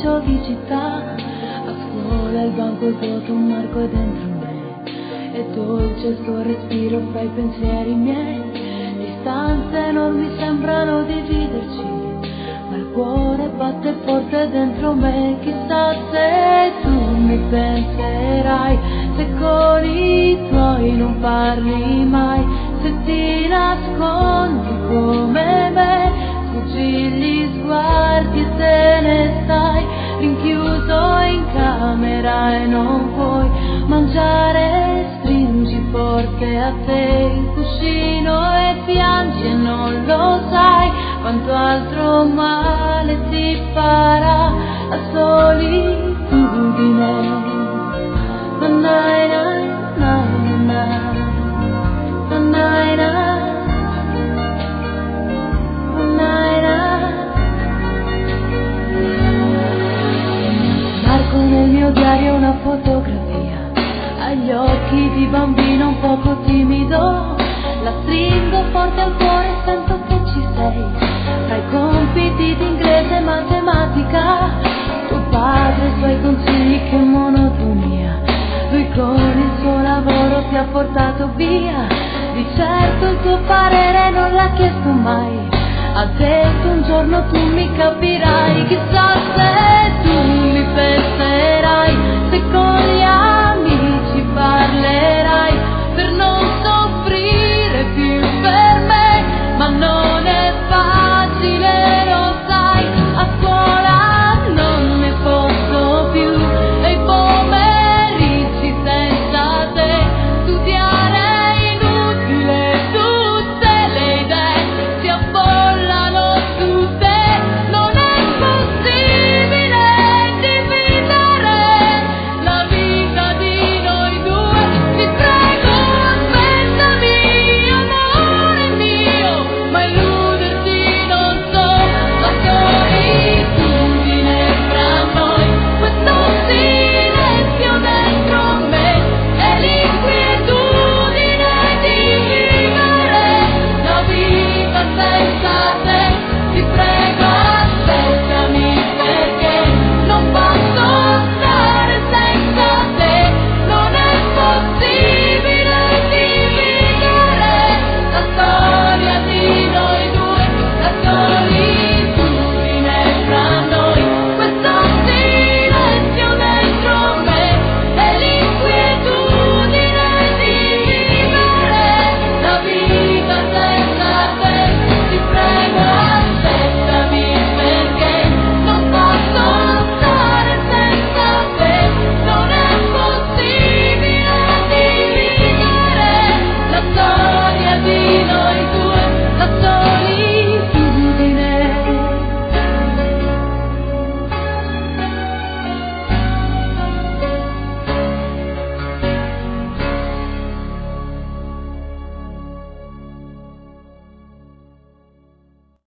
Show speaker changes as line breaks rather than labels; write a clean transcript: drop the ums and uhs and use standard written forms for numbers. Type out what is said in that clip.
giochi città. A scuola il banco è vuoto, un marco è dentro me. È dolce il suo respiro fra i pensieri miei. Distanze enormi sembrano dividerci, ma il cuore batte forte dentro me. Chissà se tu mi penserai, se con i tuoi non parli mai, se ti nascondi come me, sfuggi gli sguardi e te ne stai rinchiuso in camera e non puoi mangiare, stringi forte a te il cuscino e piangi e non lo sai quanto altro male ti farà la solitudine. Nai, nai, nai, nai, nai, nai, nai. Marco nel mio diario una fotografia, agli occhi di bambino un poco timido. La stringo forte al cuore e sento che ci sei, tra i compiti di inglese e matematica. Tuo padre, i suoi consigli, che monotonia. Lui con il suo lavoro ti ha portato via. Di certo il tuo parere non l'ha chiesto mai. Ha detto un giorno tu mi capirai. Chissà se